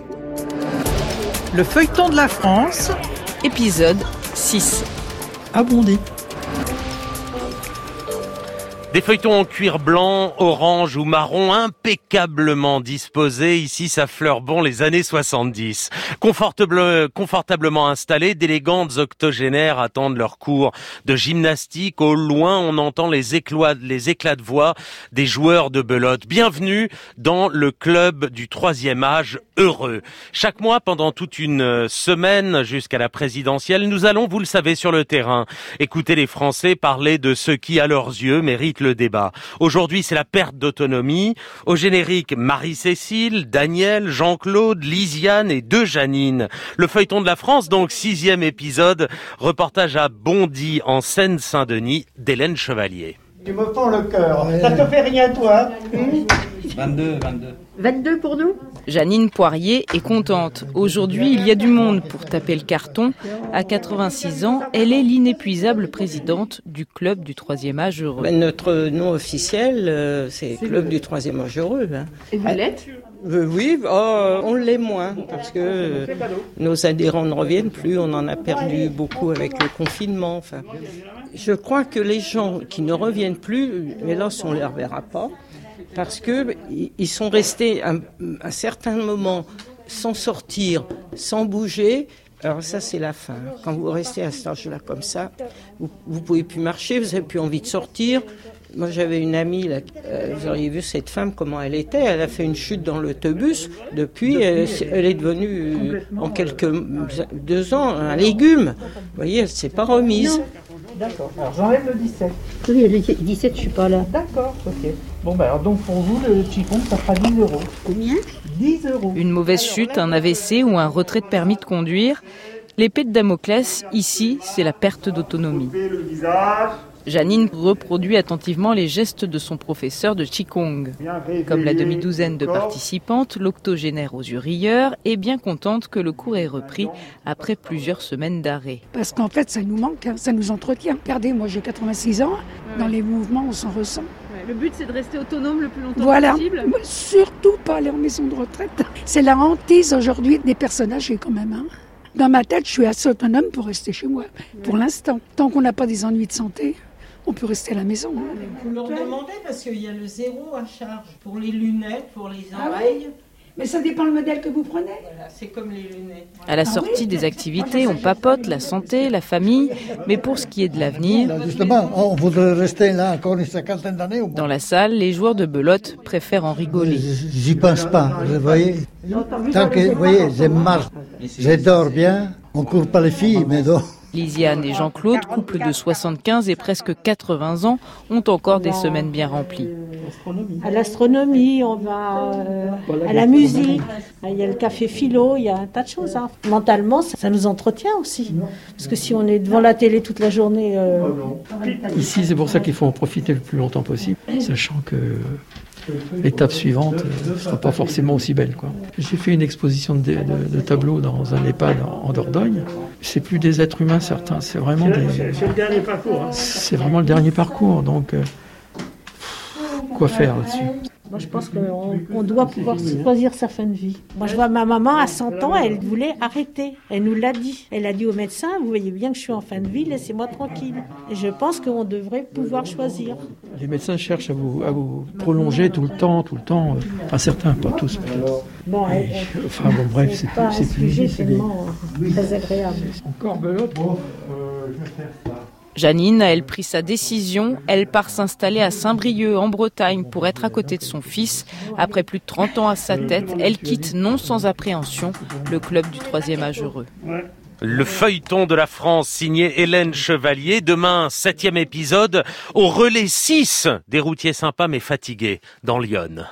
Le feuilleton de la France, épisode 6. Abondé. Des feuilletons en cuir blanc, orange ou marron impeccablement disposés. Ici, ça fleure bon les années 70. Confortablement installés, d'élégantes octogénaires attendent leur cours de gymnastique. Au loin, on entend les éclats de voix des joueurs de belote. Bienvenue dans le club du troisième âge heureux. Chaque mois, pendant toute une semaine jusqu'à la présidentielle, nous allons, vous le savez, sur le terrain, écouter les Français parler de ce qui, à leurs yeux, mérite le débat. Aujourd'hui, c'est la perte d'autonomie. Au générique, Marie-Cécile, Daniel, Jean-Claude, Lisiane et deux Janine. Le feuilleton de la France, donc 6e épisode, reportage à Bondy, en Seine-Saint-Denis, d'Hélène Chevalier. Tu me fends le cœur. Ça te fait rien, toi? 22. 22 pour nous? Janine Poirier est contente. Aujourd'hui, il y a du monde pour taper le carton. À 86 ans, elle est l'inépuisable présidente du club du troisième âge heureux. Notre nom officiel, c'est Club du troisième âge heureux. Et vous l'êtes? Oui, on l'est moins parce que nos adhérents ne reviennent plus. On en a perdu beaucoup avec le confinement. Enfin, je crois que les gens qui ne reviennent plus, hélas, on ne les reverra pas. Parce qu'ils sont restés un certain moment sans sortir, sans bouger. Alors ça, c'est la fin. Quand vous restez à cet âge-là comme ça, vous pouvez plus marcher, vous n'avez plus envie de sortir. Moi, j'avais une amie, là, vous auriez vu cette femme, comment elle était. Elle a fait une chute dans l'autobus. Depuis, elle est devenue, en 2 ans, un légume. Vous voyez, elle ne s'est pas remise. Non. D'accord. Alors, j'enlève le 17. Oui, le 17, je suis pas là. D'accord, ok. Bon, alors donc pour vous, le Qigong, ça fera 10 €. Combien? 10 €. Une mauvaise chute, un AVC ou un retrait de permis de conduire. L'épée de Damoclès, ici, c'est la perte d'autonomie. Le visage. Janine reproduit attentivement les gestes de son professeur de Qigong. Comme la demi-douzaine de participantes, l'octogénaire aux yeux rieurs est bien contente que le cours ait repris après plusieurs semaines d'arrêt. Parce qu'en fait, ça nous manque, ça nous entretient. Regardez, moi j'ai 86 ans, dans les mouvements, on s'en ressent. Le but, c'est de rester autonome le plus longtemps possible. Voilà, surtout pas aller en maison de retraite. C'est la hantise aujourd'hui des personnes âgées quand même. Dans ma tête, je suis assez autonome pour rester chez moi, pour l'instant. Tant qu'on n'a pas des ennuis de santé, on peut rester à la maison. Vous leur demandez parce qu'il y a le 0 à charge pour les lunettes, pour les oreilles. Mais ça dépend le modèle que vous prenez. Voilà, c'est comme les lunettes. À la sortie des activités, on papote la santé, la famille, mais pour ce qui est de l'avenir, justement, on voudrait rester là encore une cinquantaine d'années. Dans la salle, les joueurs de belote préfèrent en rigoler. J'y pense pas, vous voyez. Tant que, vous voyez, je marche, je dors bien, on court pas les filles, mais donc... Lisiane et Jean-Claude, couple de 75 et presque 80 ans, ont encore des semaines bien remplies. À l'astronomie, on va à la musique, il y a le café philo, il y a un tas de choses. Mentalement, ça nous entretient aussi. Parce que si on est devant la télé toute la journée... Ici, c'est pour ça qu'il faut en profiter le plus longtemps possible, sachant que l'étape suivante ne sera pas forcément aussi belle, quoi. J'ai fait une exposition de tableaux dans un EHPAD en Dordogne. C'est plus des êtres humains, certains. C'est vraiment C'est le dernier parcours. C'est vraiment le dernier parcours. Donc, quoi faire là-dessus? Moi, je pense qu'on doit pouvoir choisir sa fin de vie. Moi, je vois ma maman à 100 ans, elle voulait arrêter. Elle nous l'a dit. Elle a dit au médecin, vous voyez bien que je suis en fin de vie, laissez-moi tranquille. Et je pense qu'on devrait pouvoir choisir. Les médecins cherchent à vous prolonger tout le temps. Enfin, certains, pas tous peut-être. Bref, c'est pas un sujet tellement très agréable. Encore belote. Je vais faire ça. Janine a, elle, pris sa décision. Elle part s'installer à Saint-Brieuc, en Bretagne, pour être à côté de son fils. Après plus de 30 ans à sa tête, elle quitte non sans appréhension le club du troisième âge heureux. Le feuilleton de la France signé Hélène Chevalier. Demain, 7e épisode, au relais 6 des routiers sympas mais fatigués dans l'Yonne.